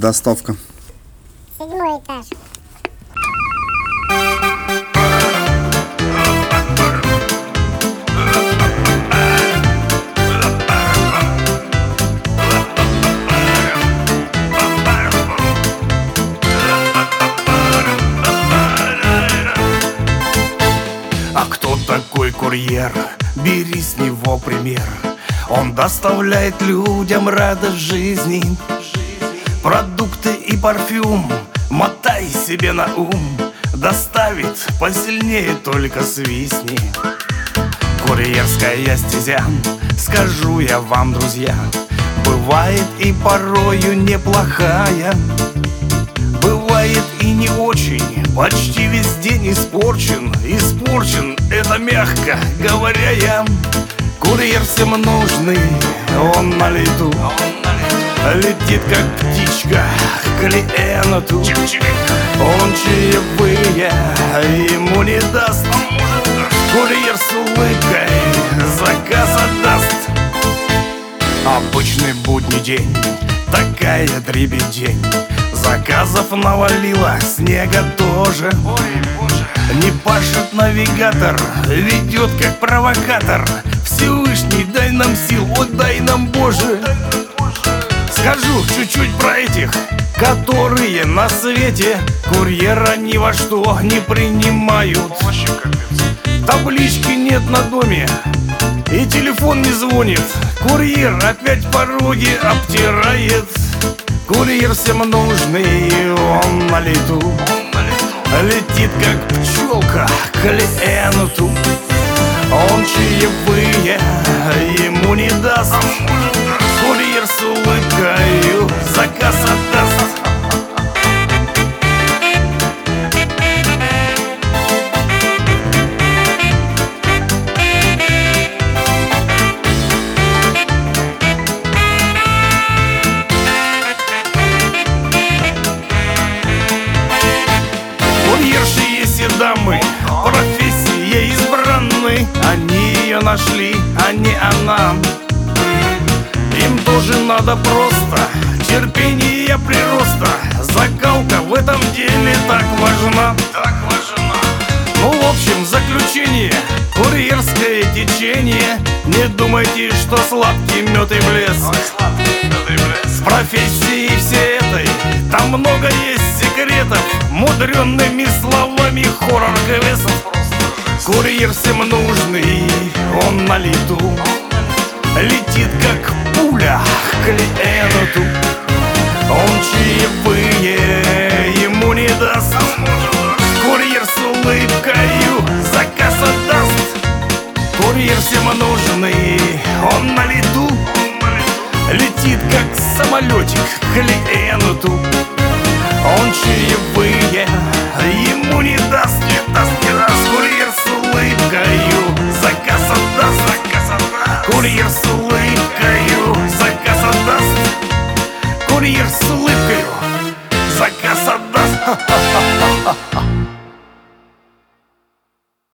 доставка. 7-й этаж. А кто такой курьер? Бери с него пример. Он доставляет людям радость жизни, продукты и парфюм, мотай себе на ум. Доставит посильнее, только свистни. Курьерская стезя, скажу я вам, друзья, бывает и порою неплохая, бывает и не очень, почти весь день испорчен. Испорчен, это мягко говоря я. Курьер всем нужный, он на лету, летит как птичка к клиенту. Он чаевые ему не даст, курьер с улыбкой заказ отдаст. Обычный будний день, такая дребедень, заказов навалило, снега тоже. Не пашет навигатор, ведет как провокатор. Всевышний, дай нам сил, ой, дай нам, Боже. Скажу чуть-чуть про этих, которые на свете курьера ни во что не принимают. Таблички нет на доме и телефон не звонит, курьер опять пороги обтирает. Курьер всем нужный, он на лету, летит как пчелка к клиенту. Он чаевые ему не даст, курьер с улыбкою заказ отдаст. Курьерши есть и дамы, профессия избранной. Они ее нашли, а не она. Им тоже надо просто терпение прироста. Закалка в этом деле так важна. Ну, в общем, заключение, курьерское течение. Не думайте, что сладкий мед и блеск. С профессией всей этой там много есть секретов, мудренными словами хоррор-квест. Курьер всем нужный, он на лету, летит как пуля к клиенту. Он чаевые ему не даст, курьер с улыбкою заказ отдаст. Курьер всем нужный, он на лету, летит как самолетик к клиенту. Он чаевые ему не даст, не даст, не даст. Курьер с улыбкою заказ отдаст. Курьер с улыбкою заказ отдаст. Курьер с улыбкою заказ отдаст.